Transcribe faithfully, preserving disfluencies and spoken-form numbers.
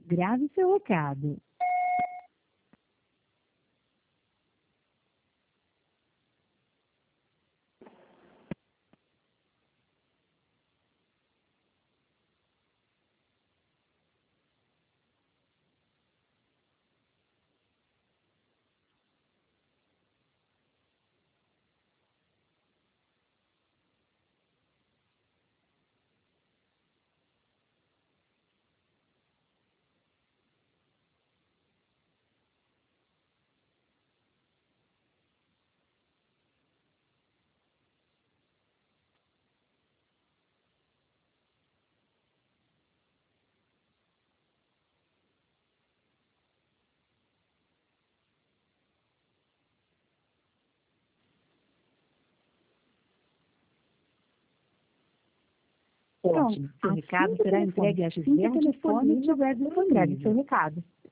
Grave seu recado. Ótimo. Seu recado será entregue a Gisele telefone se tiver disponível. Grave seu recado.